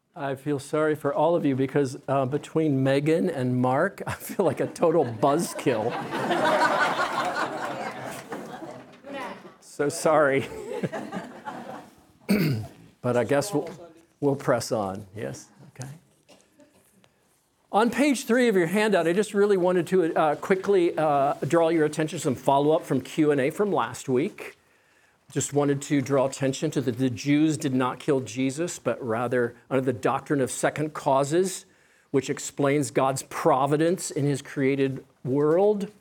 I feel sorry for all of you because between Megan and Mark, I feel like a total buzzkill. So sorry. But I guess we'll press on. Yes? Okay. On page 3 of your handout, I just really wanted to quickly draw your attention to some follow-up from Q&A from last week. Just wanted to draw attention to that the Jews did not kill Jesus, but rather under the doctrine of second causes, which explains God's providence in his created world.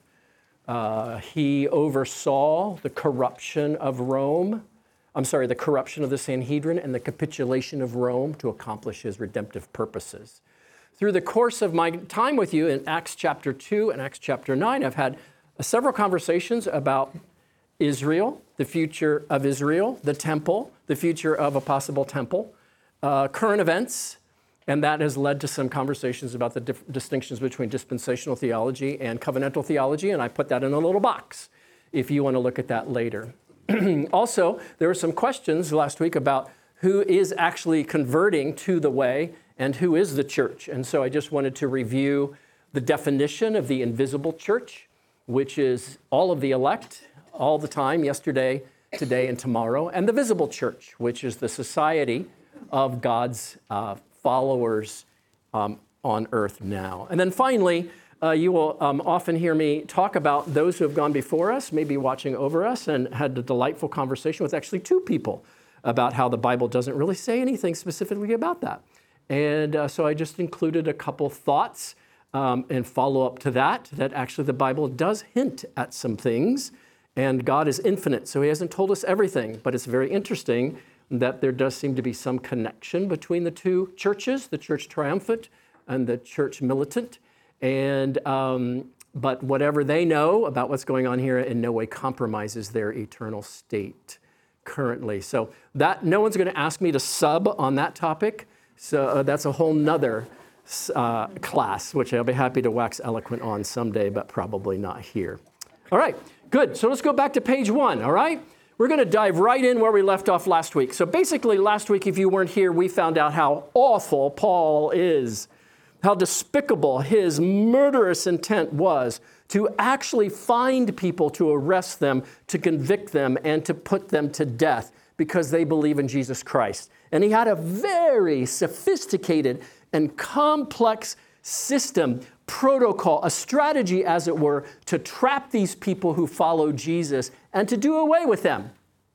He oversaw the corruption of Rome. The corruption of the Sanhedrin and the capitulation of Rome to accomplish his redemptive purposes. Through the course of my time with you in Acts chapter 2 and Acts chapter 9, I've had several conversations about Israel, the future of Israel, the temple, the future of a possible temple, current events, and that has led to some conversations about the distinctions between dispensational theology and covenantal theology, and I put that in a little box if you want to look at that later. Also, there were some questions last week about who is actually converting to the way and who is the church. And so I just wanted to review the definition of the invisible church, which is all of the elect, all the time, yesterday, today, and tomorrow, and the visible church, which is the society of God's followers on earth now. And then finally, you will often hear me talk about those who have gone before us, maybe watching over us, and had a delightful conversation with actually 2 people about how the Bible doesn't really say anything specifically about that. And so I just included a couple thoughts and follow up to that actually the Bible does hint at some things. And God is infinite, so he hasn't told us everything. But it's very interesting that there does seem to be some connection between the 2 churches, the church triumphant and the church militant. And but whatever they know about what's going on here in no way compromises their eternal state currently. So that no one's going to ask me to sub on that topic. So that's a whole nother class, which I'll be happy to wax eloquent on someday, but probably not here. All right. Good. So let's go back to page 1, all right? We're going to dive right in where we left off last week. So basically, last week, if you weren't here, we found out how awful Paul is, how despicable his murderous intent was to actually find people, to arrest them, to convict them, and to put them to death because they believe in Jesus Christ. And he had a very sophisticated and complex system, protocol, a strategy, as it were, to trap these people who follow Jesus and to do away with them.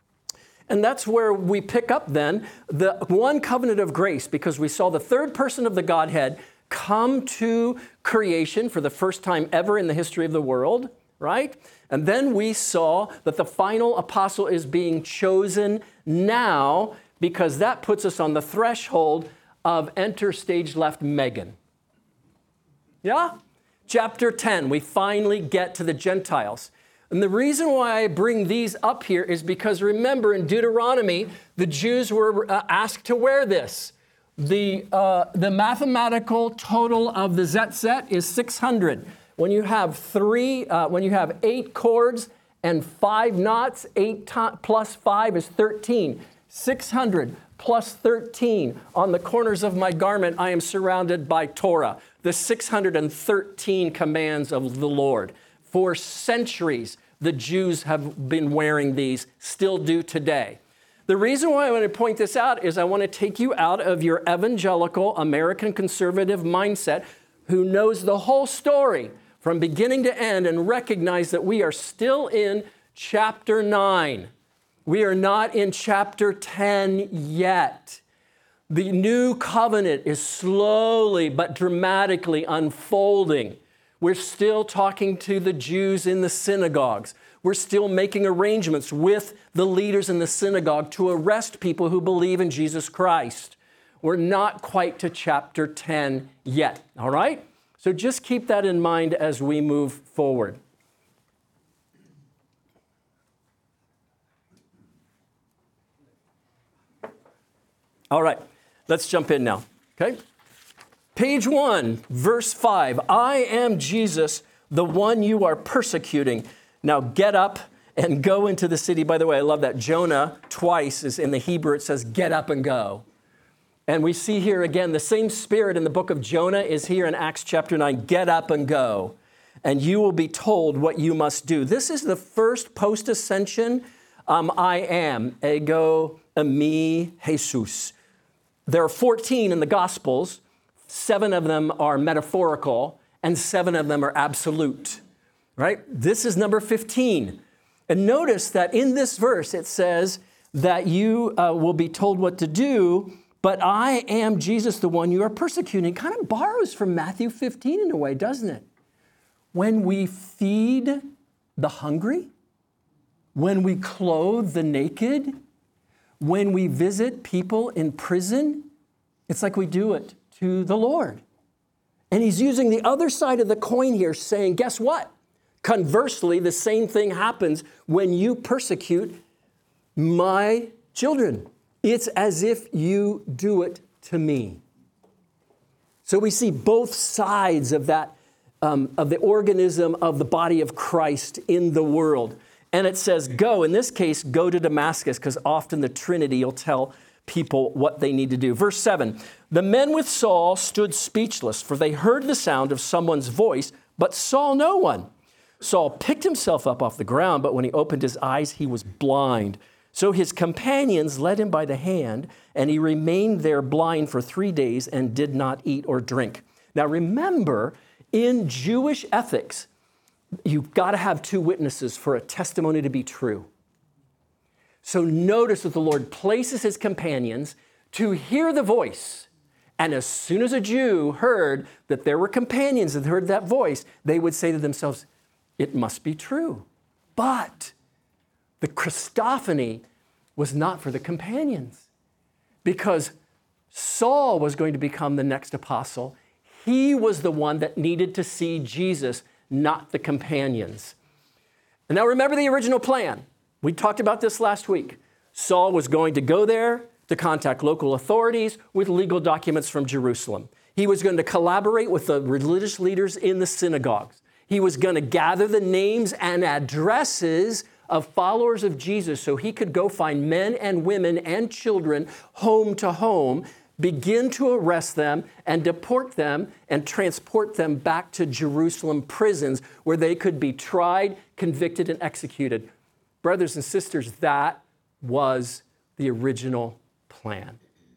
And that's where we pick up then the one covenant of grace, because we saw the third person of the Godhead come to creation for the first time ever in the history of the world, right? And then we saw that the final apostle is being chosen now because that puts us on the threshold of enter stage left Megan. Yeah? Chapter 10, we finally get to the Gentiles. And the reason why I bring these up here is because remember in Deuteronomy, the Jews were asked to wear this. The mathematical total of the Zetzet is 600. When you have 8 cords and 5 knots, 8 plus 5 is 13. 600 plus 13. On the corners of my garment, I am surrounded by Torah, the 613 commands of the Lord. For centuries, the Jews have been wearing these, still do today. The reason why I want to point this out is I want to take you out of your evangelical American conservative mindset who knows the whole story from beginning to end and recognize that we are still in chapter 9. We are not in chapter 10 yet. The new covenant is slowly but dramatically unfolding. We're still talking to the Jews in the synagogues. We're still making arrangements with the leaders in the synagogue to arrest people who believe in Jesus Christ. We're not quite to chapter 10 yet, all right? So just keep that in mind as we move forward. All right, let's jump in now, okay? Page 1, verse 5, I am Jesus, the one you are persecuting. Now get up and go into the city. By the way, I love that. Jonah twice is in the Hebrew, it says get up and go. And we see here again, the same spirit in the book of Jonah is here in Acts chapter 9. Get up and go, and you will be told what you must do. This is the first post-ascension I am, ego, eimi, Jesus. There are 14 in the Gospels. 7 of them are metaphorical, and 7 of them are absolute, right? This is number 15. And notice that in this verse, it says that you will be told what to do, but I am Jesus, the one you are persecuting. It kind of borrows from Matthew 15 in a way, doesn't it? When we feed the hungry, when we clothe the naked, when we visit people in prison, it's like we do it to the Lord. And he's using the other side of the coin here, saying, guess what? Conversely, the same thing happens when you persecute my children. It's as if you do it to me. So we see both sides of that, of the organism of the body of Christ in the world. And it says, go, in this case, go to Damascus, because often the Trinity will tell people what they need to do. Verse 7, the men with Saul stood speechless, for they heard the sound of someone's voice, but saw no one. Saul picked himself up off the ground, but when he opened his eyes, he was blind. So his companions led him by the hand, and he remained there blind for 3 days and did not eat or drink. Now remember, in Jewish ethics, you've got to have 2 witnesses for a testimony to be true. So notice that the Lord places his companions to hear the voice. And as soon as a Jew heard that there were companions that heard that voice, they would say to themselves, it must be true. But the Christophany was not for the companions, because Saul was going to become the next apostle. He was the one that needed to see Jesus, not the companions. And now remember the original plan. We talked about this last week. Saul was going to go there to contact local authorities with legal documents from Jerusalem. He was going to collaborate with the religious leaders in the synagogues. He was going to gather the names and addresses of followers of Jesus so he could go find men and women and children home to home, begin to arrest them and deport them and transport them back to Jerusalem prisons where they could be tried, convicted, and executed. Brothers and sisters, that was the original plan.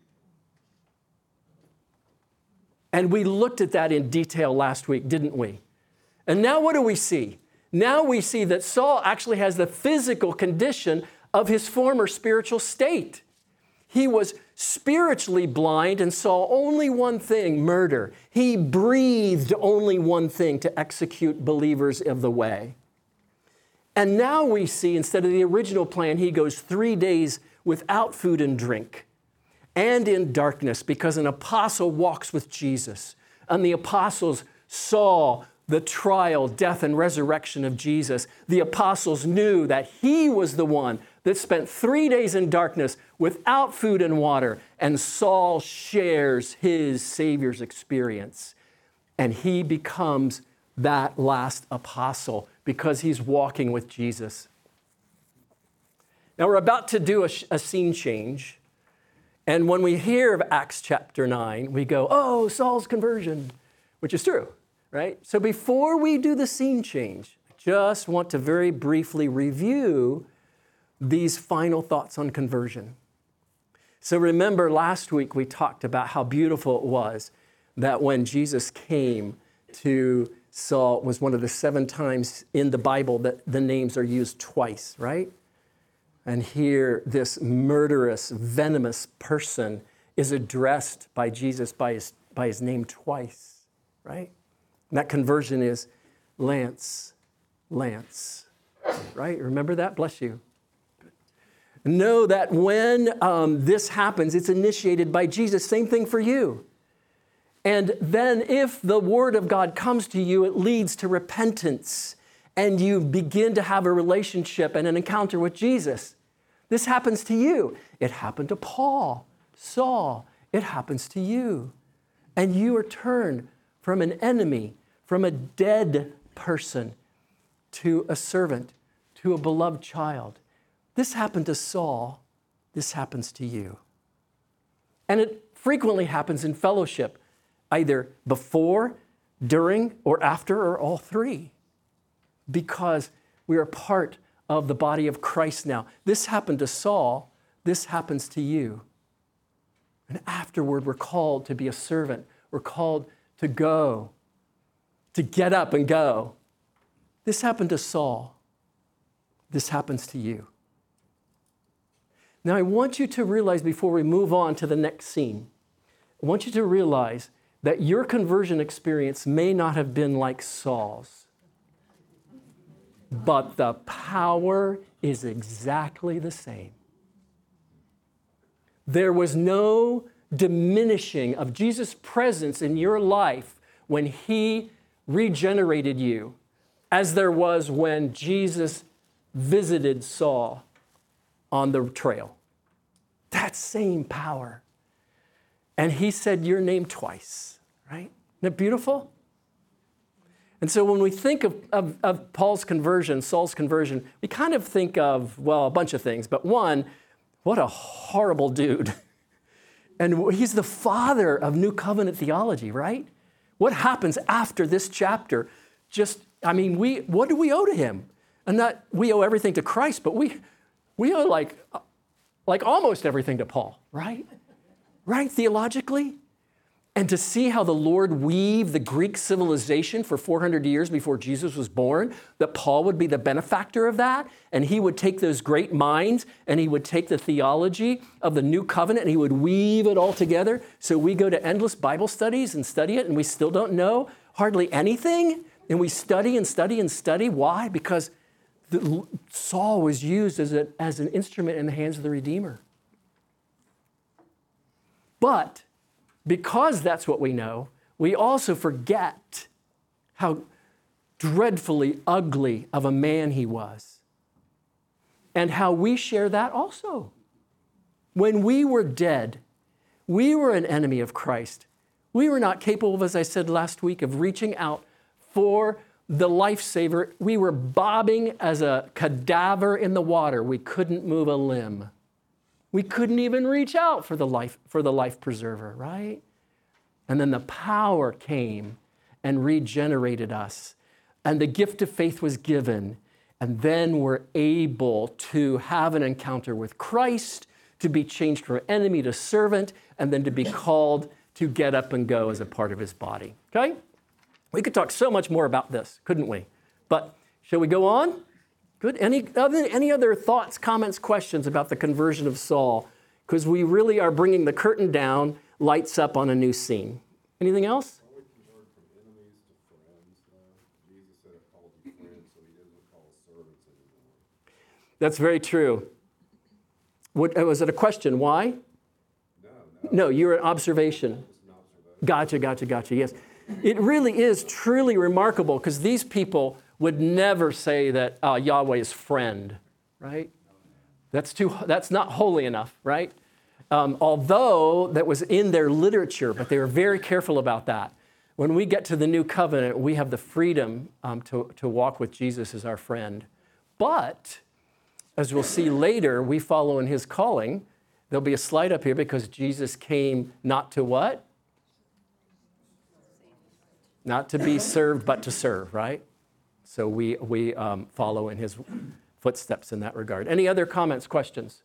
And we looked at that in detail last week, didn't we? And now what do we see? Now we see that Saul actually has the physical condition of his former spiritual state. He was spiritually blind and saw only one thing, murder. He breathed only one thing, to execute believers of the way. And now we see, instead of the original plan, he goes 3 days without food and drink and in darkness, because an apostle walks with Jesus. And the apostles saw the trial, death, and resurrection of Jesus. The apostles knew that he was the one that spent 3 days in darkness without food and water. And Saul shares his Savior's experience. And he becomes that last apostle because he's walking with Jesus. Now we're about to do a scene change. And when we hear of Acts chapter 9, we go, oh, Saul's conversion, which is true. Right? So before we do the scene change, I just want to very briefly review these final thoughts on conversion. So remember, last week we talked about how beautiful it was that when Jesus came to Saul, was one of the 7 times in the Bible that the names are used twice, right? And here this murderous, venomous person is addressed by Jesus by his name twice, right? And that conversion is Lance, Lance, right? Remember that? Bless you. Know that when this happens, it's initiated by Jesus. Same thing for you. And then if the word of God comes to you, it leads to repentance and you begin to have a relationship and an encounter with Jesus. This happens to you. It happened to Paul, Saul. It happens to you. And you are turned from an enemy, from a dead person, to a servant, to a beloved child. This happened to Saul. This happens to you. And it frequently happens in fellowship, either before, during, or after, or all three, because we are part of the body of Christ now. This happened to Saul. This happens to you. And afterward, we're called to be a servant. We're called to go, to get up and go. This happened to Saul. This happens to you. Now, I want you to realize before we move on to the next scene, I want you to realize that your conversion experience may not have been like Saul's, but the power is exactly the same. There was no diminishing of Jesus' presence in your life when he regenerated you, as there was when Jesus visited Saul on the trail. That same power. And he said your name twice, right? Isn't it beautiful? And so when we think of Paul's conversion, Saul's conversion, we kind of think of, well, a bunch of things. But one, what a horrible dude. And he's the father of New Covenant theology, right? What happens after this chapter? What do we owe to him? And not we owe everything to Christ, but we owe like almost everything to Paul, right? Right, theologically? And to see how the Lord weaved the Greek civilization for 400 years before Jesus was born, that Paul would be the benefactor of that, and he would take those great minds, and he would take the theology of the New Covenant, and he would weave it all together. So we go to endless Bible studies and study it, and we still don't know hardly anything, and we study and study and study. Why? Because Saul was used as an instrument in the hands of the Redeemer. But because that's what we know, we also forget how dreadfully ugly of a man he was, and how we share that also. When we were dead, we were an enemy of Christ. We were not capable, as I said last week, of reaching out for the lifesaver. We were bobbing as a cadaver in the water. We couldn't move a limb. We couldn't even reach out for the life preserver, right? And then the power came and regenerated us. And the gift of faith was given. And then we're able to have an encounter with Christ, to be changed from enemy to servant, and then to be called to get up and go as a part of his body. Okay? We could talk so much more about this, couldn't we? But shall we go on? Good. Any other thoughts, comments, questions about the conversion of Saul? Because we really are bringing the curtain down, lights up on a new scene. Anything else? We convert from enemies to friends now. Jesus said it called them friends, so he doesn't call servants anymore. That's very true. Was it a question? Why? No, you're an observation. Gotcha, yes. It really is truly remarkable, because these people would never say that Yahweh is friend, right? That's not holy enough, right? Although that was in their literature, but they were very careful about that. When we get to the new covenant, we have the freedom to walk with Jesus as our friend. But, as we'll see later, we follow in his calling. There'll be a slide up here, because Jesus came not to what? Not to be served, but to serve, right? So we follow in his footsteps in that regard. Any other comments, questions?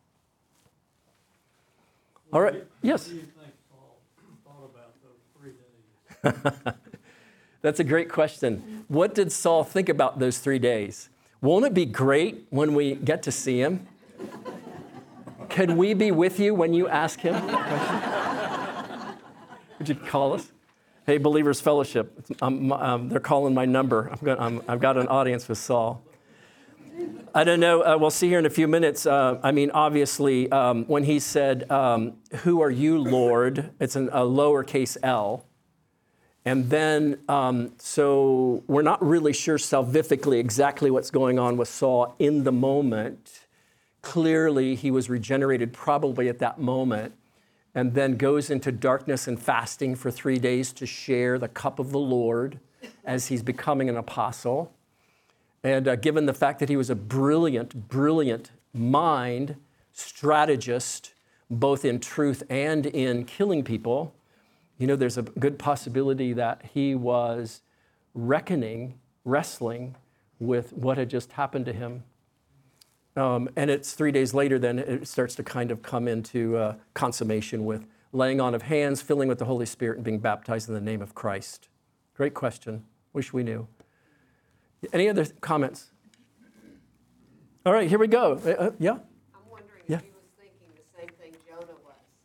All right. Yes. What do you think Paul thought about those 3 days? That's a great question. What did Saul think about those 3 days? Won't it be great when we get to see him? Can we be with you when you ask him that question? Would you call us? Hey, Believers Fellowship. They're calling my number. I've got an audience with Saul. I don't know. We'll see here in a few minutes. Obviously, when he said, "Who are you, Lord?" It's a lowercase L. And then, so we're not really sure salvifically exactly what's going on with Saul in the moment. Clearly, he was regenerated probably at that moment, and then goes into darkness and fasting for 3 days to share the cup of the Lord as he's becoming an apostle. And given the fact that he was a brilliant mind, strategist, both in truth and in killing people, you know, there's a good possibility that he was wrestling with what had just happened to him. And it's 3 days later, then it starts to kind of come into consummation with laying on of hands, filling with the Holy Spirit, and being baptized in the name of Christ. Great question. Wish we knew. Any other comments? All right, here we go. Yeah? I'm wondering if he was thinking the same thing Jonah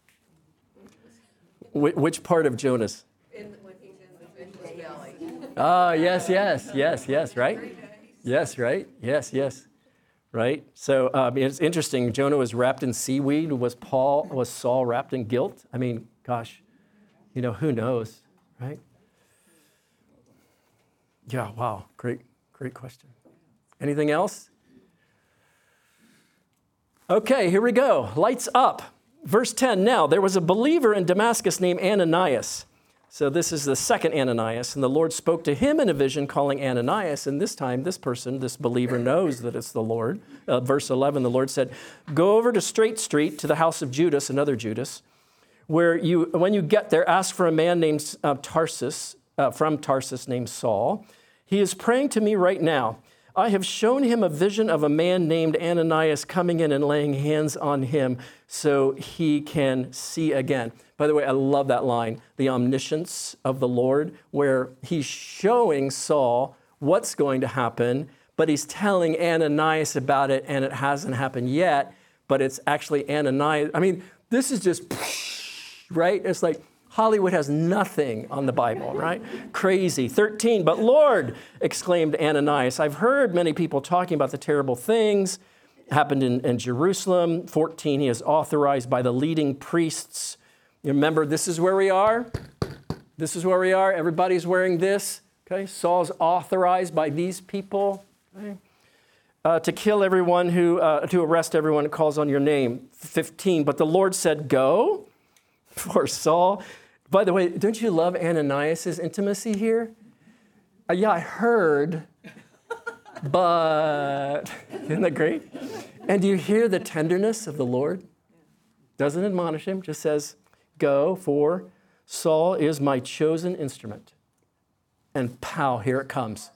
was. Which part of Jonas? When he's in the fish's belly. Ah, yes, right? Yes, right? Yes. Right? So it's interesting. Jonah was wrapped in seaweed. Was Saul wrapped in guilt? I mean, gosh, you know, who knows, right? Yeah, wow. Great question. Anything else? Okay, here we go. Lights up. Verse 10, now there was a believer in Damascus named Ananias. So this is the second Ananias, and the Lord spoke to him in a vision calling Ananias, and this time this believer knows that it's the Lord. Verse 11, the Lord said, go over to Straight Street to the house of Judas, another Judas, when you get there, ask for a man named from Tarsus named Saul. He is praying to me right now. I have shown him a vision of a man named Ananias coming in and laying hands on him so he can see again. By the way, I love that line, the omniscience of the Lord, where he's showing Saul what's going to happen, but he's telling Ananias about it, and it hasn't happened yet, but it's actually Ananias. I mean, this is just, right? It's like Hollywood has nothing on the Bible, right? Crazy. 13, but Lord, exclaimed Ananias, I've heard many people talking about the terrible things happened in Jerusalem. 14, he is authorized by the leading priests. You remember, this is where we are. This is where we are. Everybody's wearing this. Okay, Saul's authorized by these people. Okay? To kill everyone to arrest everyone who calls on your name. 15, but the Lord said, go. For Saul. By the way, don't you love Ananias' intimacy here? Yeah, I heard, but isn't that great? And do you hear the tenderness of the Lord? Doesn't admonish him, just says, go, for Saul is my chosen instrument. And pow, here it comes.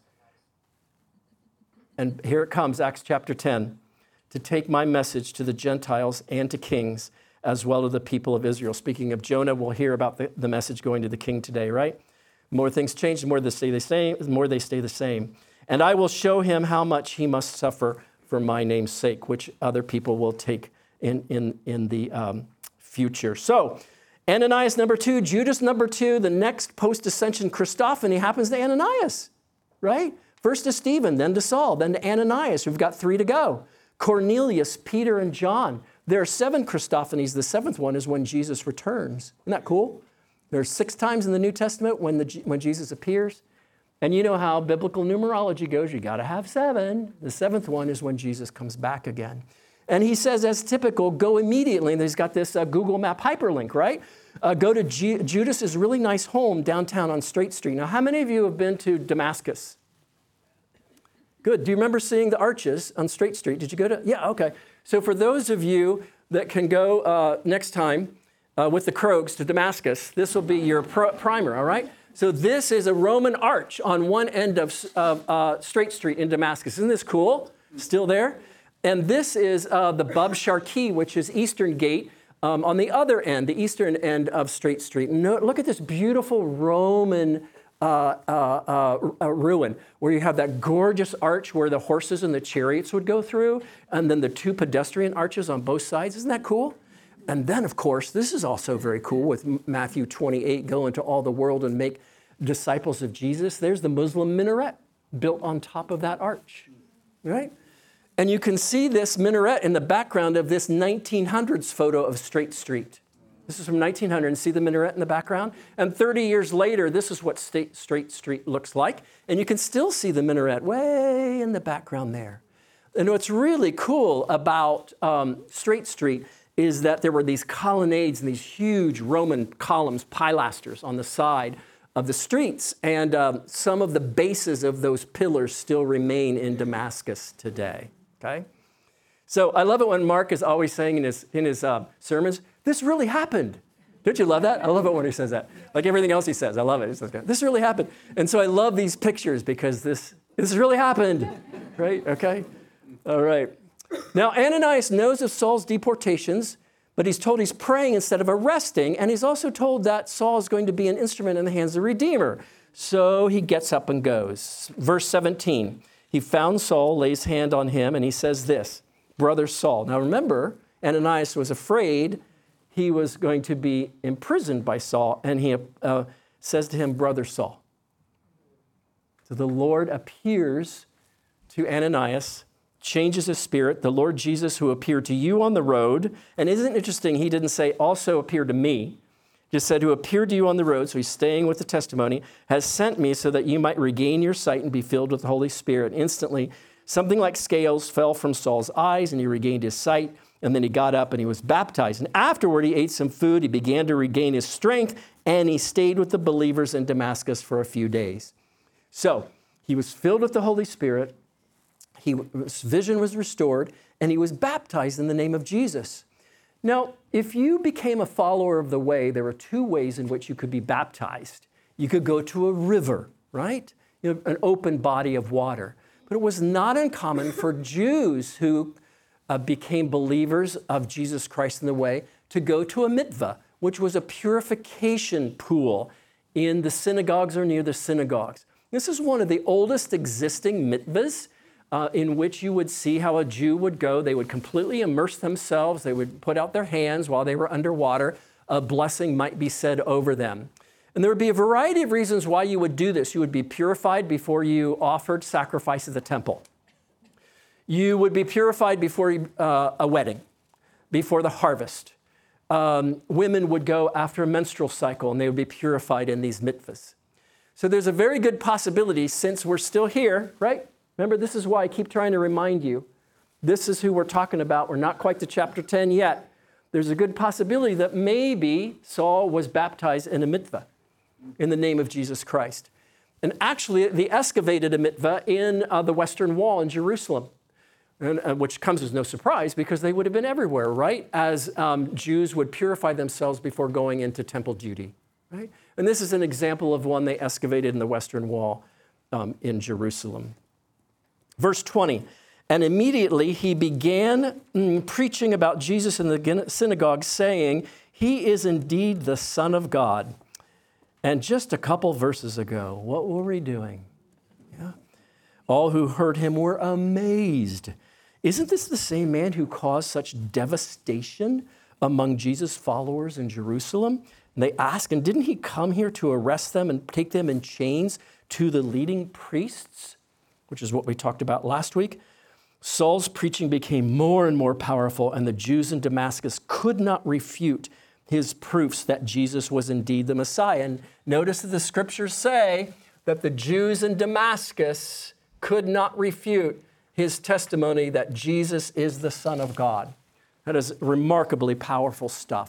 And here it comes, Acts chapter 10, to take my message to the Gentiles and to kings, as well as the people of Israel. Speaking of Jonah, we'll hear about the message going to the king today, right? More things change, the more they stay the same, the more they stay the same. And I will show him how much he must suffer for my name's sake, which other people will take in the future. So, Ananias number 2, Judas number 2, the next post-ascension Christophany happens to Ananias, right? First to Stephen, then to Saul, then to Ananias. We've got 3 to go. Cornelius, Peter, and John. There are 7 Christophanies. The 7th one is when Jesus returns. Isn't that cool? There's 6 times in the New Testament when Jesus appears. And you know how biblical numerology goes. You got to have 7. The 7th one is when Jesus comes back again. And he says, as typical, go immediately. And he's got this Google Map hyperlink, right? Go to Judas's really nice home downtown on Straight Street. Now, how many of you have been to Damascus? Good. Do you remember seeing the arches on Straight Street? Did you go to? Yeah, okay. So for those of you that can go next time with the Krogs to Damascus, this will be your primer, all right? So this is a Roman arch on one end of Straight Street in Damascus. Isn't this cool? Still there? And this is the Bab Sharqi, which is Eastern Gate, on the other end, the eastern end of Straight Street. Look at this beautiful Roman ruin where you have that gorgeous arch where the horses and the chariots would go through, and then the 2 pedestrian arches on both sides. Isn't that cool? And then, of course, this is also very cool with Matthew 28, go into all the world and make disciples of Jesus. There's the Muslim minaret built on top of that arch, right? And you can see this minaret in the background of this 1900s photo of Straight Street. This is from 1900, and see the minaret in the background? And 30 years later, this is what Straight Street looks like. And you can still see the minaret way in the background there. And what's really cool about Straight Street is that there were these colonnades and these huge Roman columns, pilasters on the side of the streets. And some of the bases of those pillars still remain in Damascus today, okay? So I love it when Mark is always saying in his sermons, This really happened. Don't you love that? I love it when he says that. Like everything else he says, I love it. He says, this really happened. And so I love these pictures because this really happened, right? Okay? All right. Now, Ananias knows of Saul's deportations, but he's told he's praying instead of arresting, and he's also told that Saul is going to be an instrument in the hands of the Redeemer. So he gets up and goes. Verse 17, he found Saul, lays hand on him, and he says this, brother Saul. Now remember, Ananias was afraid he was going to be imprisoned by Saul, and he says to him, brother Saul. So the Lord appears to Ananias, changes his spirit, the Lord Jesus who appeared to you on the road. And isn't it interesting, he didn't say also appeared to me, just said who appeared to you on the road, so he's staying with the testimony, has sent me so that you might regain your sight and be filled with the Holy Spirit. Instantly, something like scales fell from Saul's eyes and he regained his sight. And then he got up and he was baptized. And afterward, he ate some food. He began to regain his strength and he stayed with the believers in Damascus for a few days. So he was filled with the Holy Spirit. His vision was restored, and he was baptized in the name of Jesus. Now, if you became a follower of the way, there were two ways in which you could be baptized. You could go to a river, right? An open body of water. But it was not uncommon for Jews who became believers of Jesus Christ in the way to go to a mikveh, which was a purification pool in the synagogues or near the synagogues. This is one of the oldest existing mikvahs. In which you would see how a Jew would go. They would completely immerse themselves. They would put out their hands while they were underwater. A blessing might be said over them. And there would be a variety of reasons why you would do this. You would be purified before you offered sacrifice at the temple. You would be purified before a wedding, before the harvest. Women would go after a menstrual cycle, and they would be purified in these mikvahs. So there's a very good possibility, since we're still here, right? Remember, this is why I keep trying to remind you. This is who we're talking about. We're not quite to chapter 10 yet. There's a good possibility that maybe Saul was baptized in a mikveh in the name of Jesus Christ. And actually, they excavated a mikveh in the Western Wall in Jerusalem, which comes as no surprise because they would have been everywhere, right? As Jews would purify themselves before going into temple duty, right? And this is an example of one they excavated in the Western Wall in Jerusalem. Verse 20, and immediately he began preaching about Jesus in the synagogue, saying, he is indeed the Son of God. And just a couple verses ago, what were we doing? Yeah. All who heard him were amazed. Isn't this the same man who caused such devastation among Jesus' followers in Jerusalem? And they ask, and didn't he come here to arrest them and take them in chains to the leading priests? Which is what we talked about last week. Saul's preaching became more and more powerful, and the Jews in Damascus could not refute his proofs that Jesus was indeed the Messiah. And notice that the scriptures say that the Jews in Damascus could not refute his testimony that Jesus is the Son of God. That is remarkably powerful stuff.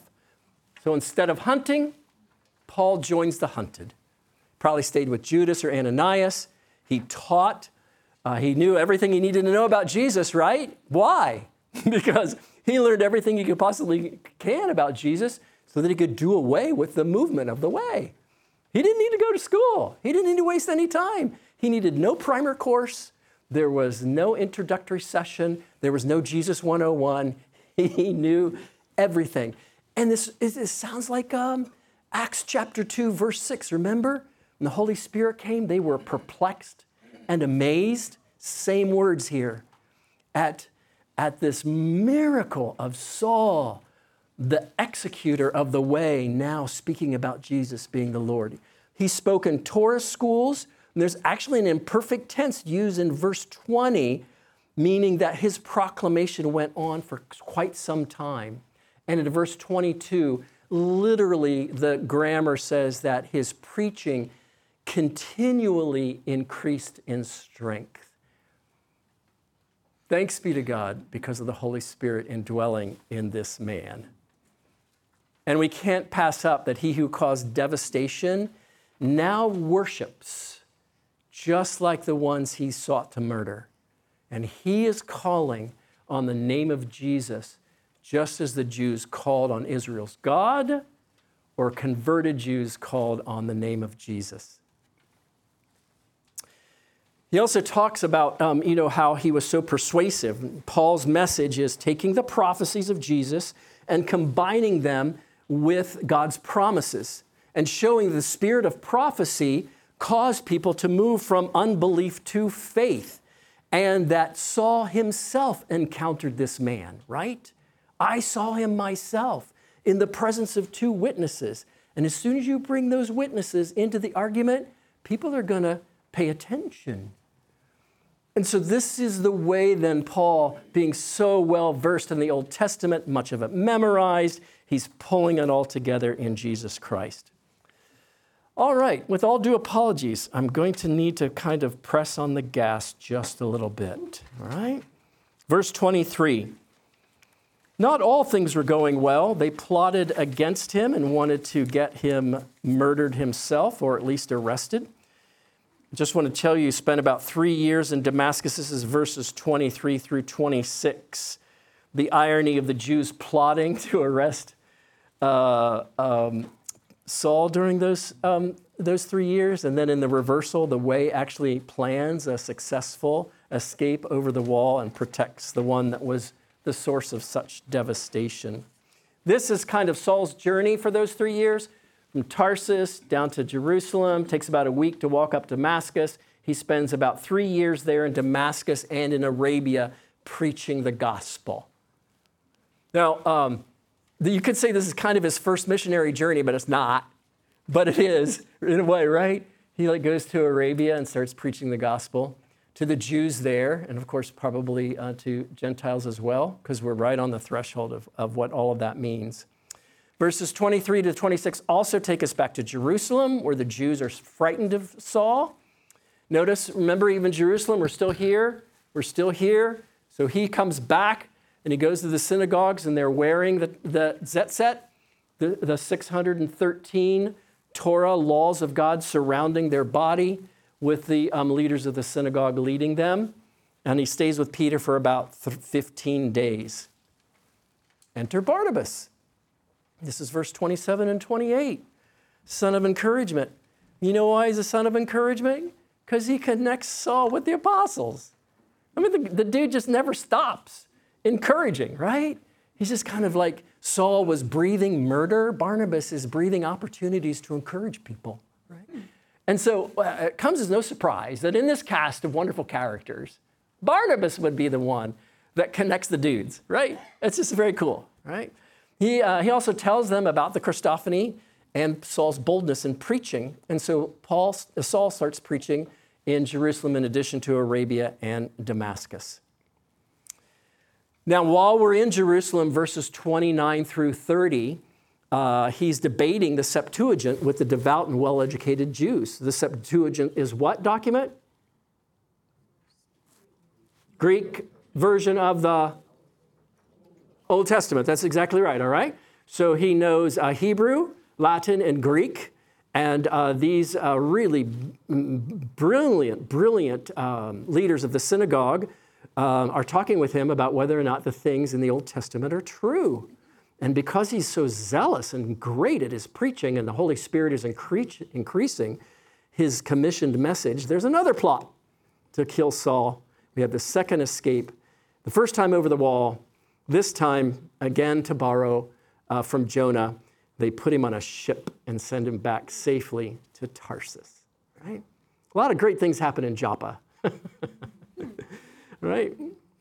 So instead of hunting, Paul joins the hunted. Probably stayed with Judas or Ananias. He taught. He knew everything he needed to know about Jesus, right? Why? Because he learned everything he could possibly can about Jesus so that he could do away with the movement of the way. He didn't need to go to school. He didn't need to waste any time. He needed no primer course. There was no introductory session. There was no Jesus 101. He knew everything. And this sounds like Acts chapter 2, verse 6. Remember? When the Holy Spirit came, they were perplexed and amazed, same words here, at this miracle of Saul, the executor of the way, now speaking about Jesus being the Lord. He spoke in Torah schools, and there's actually an imperfect tense used in verse 20, meaning that his proclamation went on for quite some time. And in verse 22, literally the grammar says that his preaching continually increased in strength. Thanks be to God because of the Holy Spirit indwelling in this man. And we can't pass up that he who caused devastation now worships just like the ones he sought to murder. And he is calling on the name of Jesus just as the Jews called on Israel's God, or converted Jews called on the name of Jesus. He also talks about, how he was so persuasive. Paul's message is taking the prophecies of Jesus and combining them with God's promises and showing the spirit of prophecy caused people to move from unbelief to faith. And that Saul himself encountered this man, right? I saw him myself in the presence of 2 witnesses. And as soon as you bring those witnesses into the argument, people are going to pay attention. And so this is the way then Paul, being so well versed in the Old Testament, much of it memorized, he's pulling it all together in Jesus Christ. All right, with all due apologies, I'm going to need to kind of press on the gas just a little bit, all right? Verse 23, not all things were going well. They plotted against him and wanted to get him murdered himself, or at least arrested. I just want to tell you, he spent about 3 years in Damascus. This is verses 23 through 26. The irony of the Jews plotting to arrest Saul during those 3 years, and then in the reversal, the way actually plans a successful escape over the wall and protects the one that was the source of such devastation. This is kind of Saul's journey for those 3 years. From Tarsus down to Jerusalem, takes about a week to walk up Damascus. He spends about 3 years there in Damascus and in Arabia preaching the gospel. Now, you could say this is kind of his first missionary journey, but it's not. But it is, in a way, right? He goes to Arabia and starts preaching the gospel to the Jews there, and of course, probably to Gentiles as well, because we're right on the threshold of what all of that means. Verses 23 to 26 also take us back to Jerusalem, where the Jews are frightened of Saul. Notice, remember, even Jerusalem, we're still here. We're still here. So he comes back, and he goes to the synagogues, and they're wearing the tzitzit, the 613 Torah laws of God surrounding their body, with the leaders of the synagogue leading them. And he stays with Peter for about 15 days. Enter Barnabas. This is verse 27 and 28. Son of encouragement. You know why he's a son of encouragement? Because he connects Saul with the apostles. I mean, the dude just never stops encouraging, right? He's just kind of like Saul was breathing murder. Barnabas is breathing opportunities to encourage people, right? And so it comes as no surprise that in this cast of wonderful characters, Barnabas would be the one that connects the dudes, right? It's just very cool, right? He also tells them about the Christophany and Saul's boldness in preaching. And so Saul starts preaching in Jerusalem in addition to Arabia and Damascus. Now, while we're in Jerusalem, verses 29 through 30, he's debating the Septuagint with the devout and well-educated Jews. The Septuagint is what document? Greek version of the Old Testament. That's exactly right, all right? So he knows Hebrew, Latin, and Greek. And these really brilliant leaders of the synagogue are talking with him about whether or not the things in the Old Testament are true. And because he's so zealous and great at his preaching and the Holy Spirit is increasing his commissioned message, there's another plot to kill Saul. We have the second escape, the first time over the wall, this time again to borrow from Jonah. They put him on a ship and send him back safely to Tarsus, right? A lot of great things happen in Joppa, right?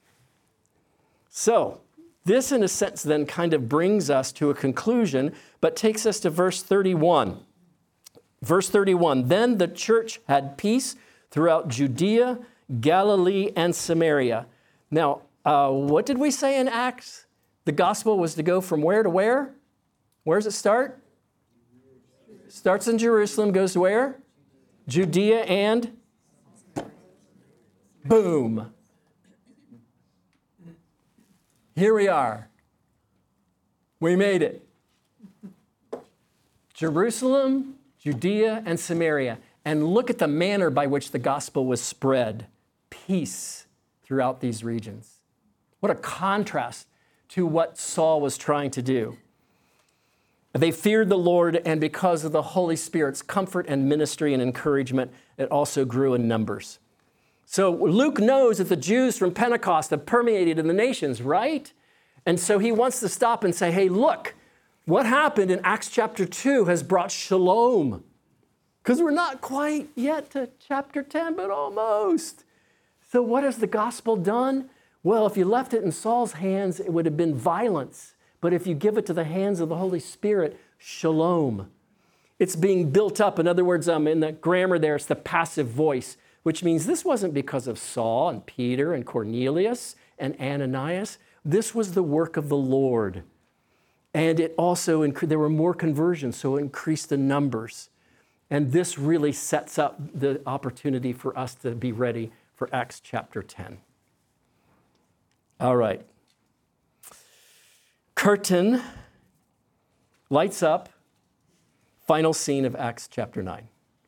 So this, in a sense, then kind of brings us to a conclusion, but takes us to verse 31. Verse 31, then the church had peace throughout Judea, Galilee, and Samaria. Now, what did we say in Acts? The gospel was to go from where to where? Where does it start? Starts in Jerusalem, goes to where? Judea and boom. Here we are. We made it. Jerusalem, Judea, and Samaria. And look at the manner by which the gospel was spread. Peace throughout these regions. What a contrast to what Saul was trying to do. They feared the Lord, and because of the Holy Spirit's comfort and ministry and encouragement, it also grew in numbers. So Luke knows that the Jews from Pentecost have permeated in the nations, right? And so he wants to stop and say, hey, look, what happened in Acts chapter 2 has brought shalom. Because we're not quite yet to chapter 10, but almost. So what has the gospel done? Well, if you left it in Saul's hands, it would have been violence. But if you give it to the hands of the Holy Spirit, shalom. It's being built up. In other words, in the grammar there, it's the passive voice, which means this wasn't because of Saul and Peter and Cornelius and Ananias. This was the work of the Lord. And it also, there were more conversions, so it increased the numbers. And this really sets up the opportunity for us to be ready for Acts chapter 10. All right. Curtain, lights up, final scene of Acts chapter 9.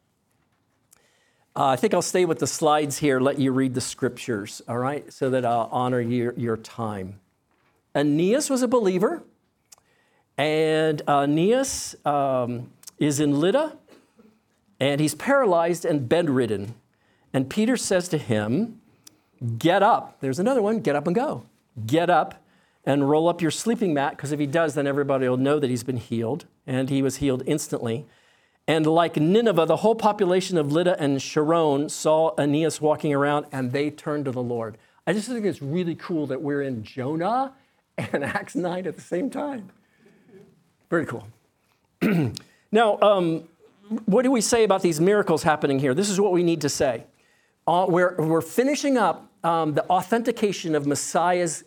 I think I'll stay with the slides here, let you read the scriptures, all right, so that I'll honor your time. Aeneas was a believer, and Aeneas is in Lydda, and he's paralyzed and bedridden. And Peter says to him, get up. There's another one, get up and go. Get up and roll up your sleeping mat, because if he does, then everybody will know that he's been healed. And he was healed instantly. And like Nineveh, the whole population of Lydda and Sharon saw Aeneas walking around, and they turned to the Lord. I just think it's really cool that we're in Jonah and Acts 9 at the same time. Very cool. Now, what do we say about these miracles happening here? This is what we need to say. We're finishing up the authentication of Messiah's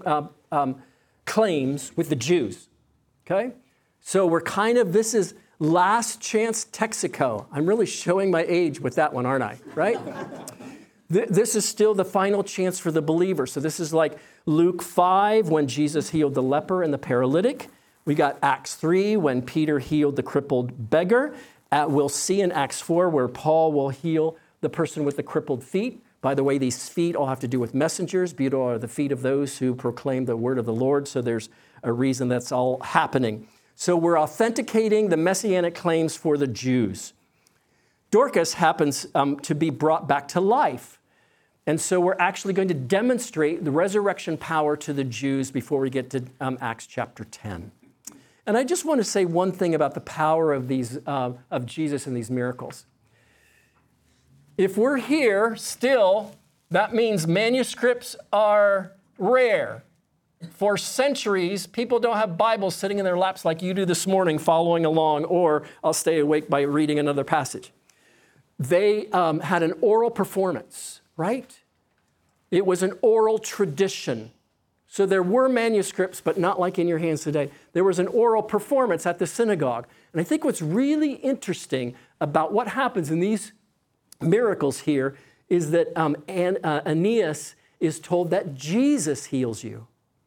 claims with the Jews, okay? So this is last chance Texaco. I'm really showing my age with that one, aren't I, right? This is still the final chance for the believer. So this is like Luke 5 when Jesus healed the leper and the paralytic. We got Acts 3 when Peter healed the crippled beggar. We'll see in Acts 4 where Paul will heal the person with the crippled feet. By the way, these feet all have to do with messengers. Beautiful are the feet of those who proclaim the word of the Lord. So there's a reason that's all happening. So we're authenticating the messianic claims for the Jews. Dorcas happens to be brought back to life. And so we're actually going to demonstrate the resurrection power to the Jews before we get to Acts chapter 10. And I just want to say one thing about the power of of Jesus and these miracles. If we're here still, that means manuscripts are rare. For centuries, people don't have Bibles sitting in their laps like you do this morning following along, or I'll stay awake by reading another passage. They had an oral performance, right? It was an oral tradition. So there were manuscripts, but not like in your hands today. There was an oral performance at the synagogue. And I think what's really interesting about what happens in these miracles here is that Aeneas is told that Jesus heals you.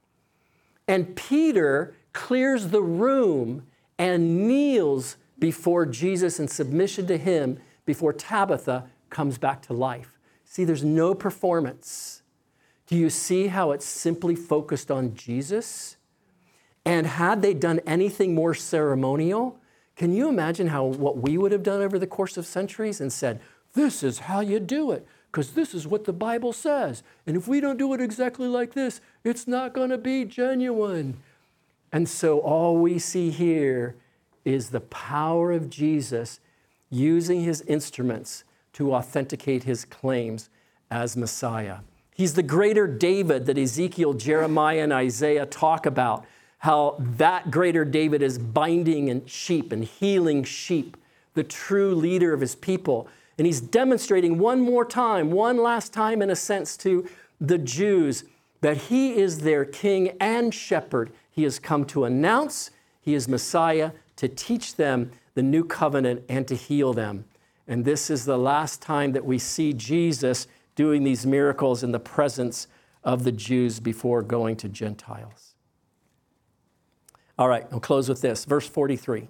And Peter clears the room and kneels before Jesus in submission to him before Tabitha comes back to life. See, there's no performance. Do you see how it's simply focused on Jesus? And had they done anything more ceremonial, can you imagine what we would have done over the course of centuries and said, this is how you do it, because this is what the Bible says. And if we don't do it exactly like this, it's not going to be genuine. And so all we see here is the power of Jesus using his instruments to authenticate his claims as Messiah. He's the greater David that Ezekiel, Jeremiah, and Isaiah talk about, how that greater David is binding sheep and healing sheep, the true leader of his people. And he's demonstrating one last time in a sense to the Jews that he is their king and shepherd. He has come to announce he is Messiah, to teach them the new covenant and to heal them. And this is the last time that we see Jesus doing these miracles in the presence of the Jews before going to Gentiles. All right, I'll close with this. Verse 43.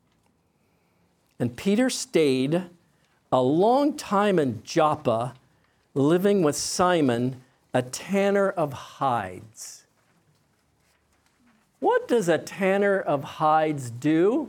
And Peter stayed a long time in Joppa, living with Simon, a tanner of hides. What does a tanner of hides do?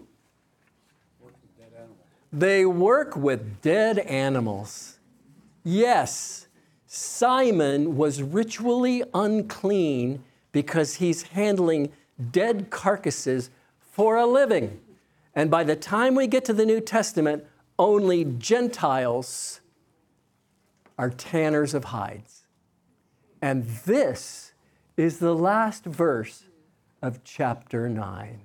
They work with dead animals. Yes, Simon was ritually unclean because he's handling dead carcasses for a living. And by the time we get to the New Testament, only Gentiles are tanners of hides. And this is the last verse of chapter 9.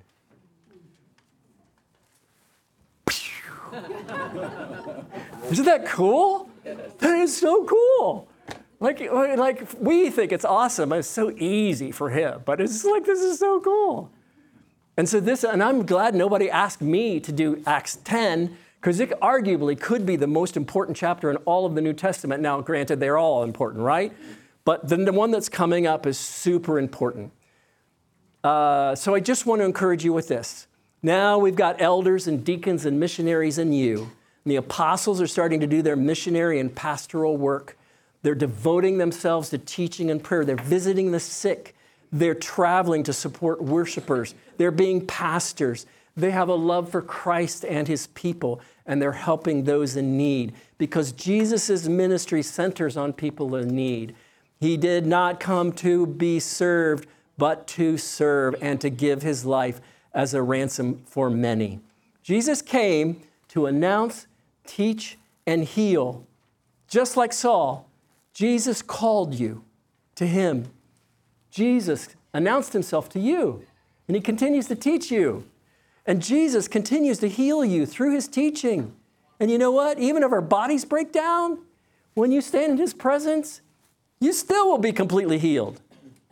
Isn't that cool? That is so cool. Like we think it's awesome. It's so easy for him, but it's like, this is so cool. And I'm glad nobody asked me to do Acts 10, because it arguably could be the most important chapter in all of the New Testament. Now, granted, they're all important, right? But the one that's coming up is super important. So I just want to encourage you with this. Now we've got elders and deacons and missionaries in you. And the apostles are starting to do their missionary and pastoral work. They're devoting themselves to teaching and prayer. They're visiting the sick. They're traveling to support worshipers. They're being pastors. They have a love for Christ and his people, and they're helping those in need because Jesus' ministry centers on people in need. He did not come to be served, but to serve and to give his life as a ransom for many. Jesus came to announce, teach, and heal. Just like Saul, Jesus called you to him. Jesus announced himself to you, and he continues to teach you. And Jesus continues to heal you through his teaching. And you know what? Even if our bodies break down, when you stand in his presence, you still will be completely healed.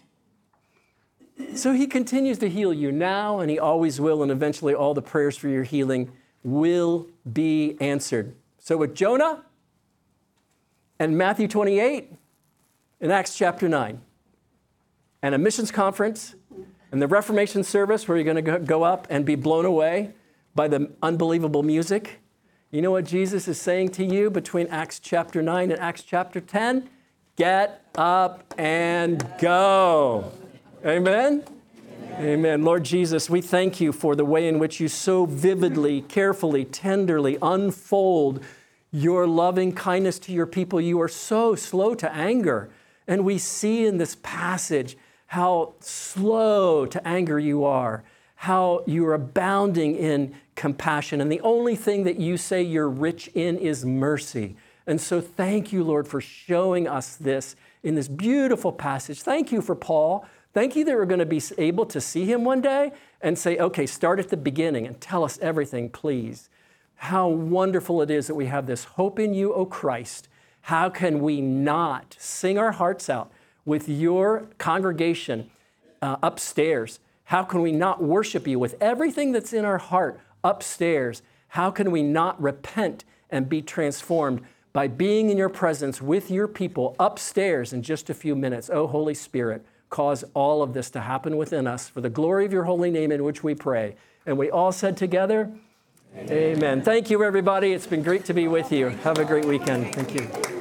So he continues to heal you now, and he always will, and eventually all the prayers for your healing will be answered. So with Jonah and Matthew 28 and Acts chapter 9 and a missions conference and the Reformation service where you're going to go up and be blown away by the unbelievable music, you know what Jesus is saying to you between Acts chapter 9 and Acts chapter 10? Get up and go. Amen? Amen. Lord Jesus, we thank you for the way in which you so vividly, carefully, tenderly unfold your loving kindness to your people. You are so slow to anger. And we see in this passage how slow to anger you are, how you are abounding in compassion. And the only thing that you say you're rich in is mercy. And so thank you, Lord, for showing us this in this beautiful passage. Thank you for Paul. Thank you that we're going to be able to see him one day and say, okay, start at the beginning and tell us everything, please. How wonderful it is that we have this hope in you, O Christ. How can we not sing our hearts out with your congregation upstairs? How can we not worship you with everything that's in our heart upstairs? How can we not repent and be transformed by being in your presence with your people upstairs in just a few minutes? Oh, Holy Spirit, cause all of this to happen within us for the glory of your holy name in which we pray. And we all said together, Amen. Amen. Thank you, everybody. It's been great to be with you. Have a great weekend. Thank you.